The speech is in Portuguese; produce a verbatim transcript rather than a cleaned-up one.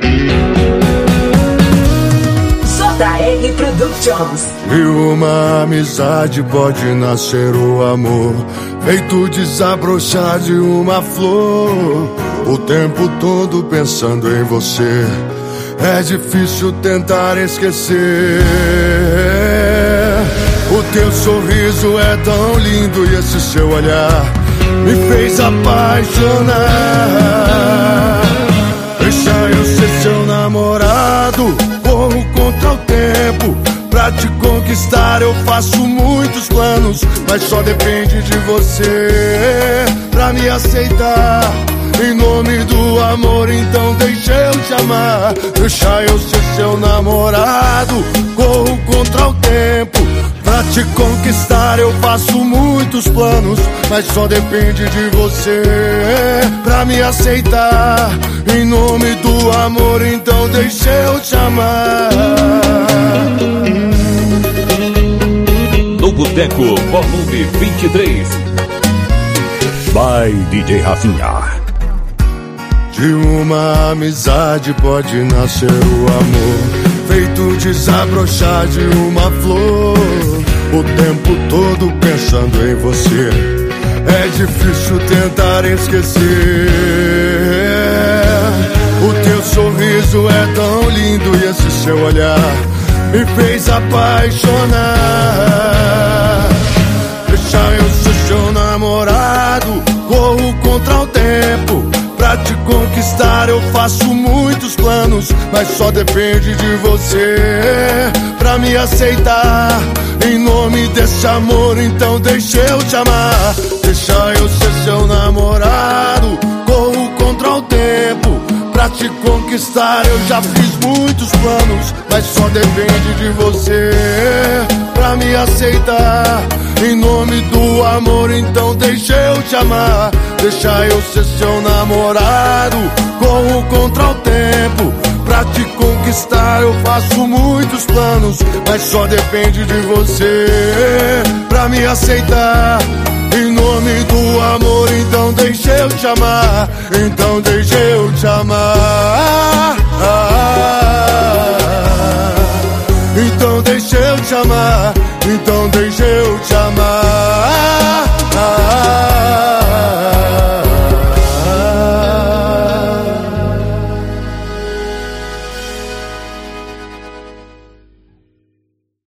J R Productions. E uma amizade pode nascer o amor, feito desabrochar de uma flor. O tempo todo pensando em você, é difícil tentar esquecer. O teu sorriso é tão lindo e esse seu olhar me fez apaixonar. Deixa eu ser seu namorado, corro contra o tempo. Pra te conquistar eu faço muitos planos, mas só depende de você pra me aceitar. Em nome do amor, então deixa eu te amar. Deixa eu ser seu namorado, corro contra o tempo. Pra te conquistar eu faço muitos planos, mas só depende de você pra me aceitar. Em nome do amor, então deixa eu te amar. No Boteco, volume vinte e três. By D J Rafinha. De uma amizade pode nascer o amor, feito desabrochar de uma flor. O tempo todo pensando em você, é difícil tentar esquecer. O teu sorriso é tão lindo e esse seu olhar me fez apaixonar. Deixa eu ser seu namorado, corro contra o tempo. Pra te conquistar eu faço muitos planos, mas só depende de você pra me aceitar. Em nome desse amor, então deixa eu te amar. Deixa eu ser seu namorado, corro contra o tempo. Pra te conquistar eu já fiz muitos planos, mas só depende de você pra me aceitar. Em nome do amor, então deixa eu te amar. Deixa eu ser seu namorado, corro contra o tempo. Pra te conquistar eu faço muitos planos, mas só depende de você pra me aceitar. Em nome do amor, então deixa eu te amar. Então deixa eu te amar.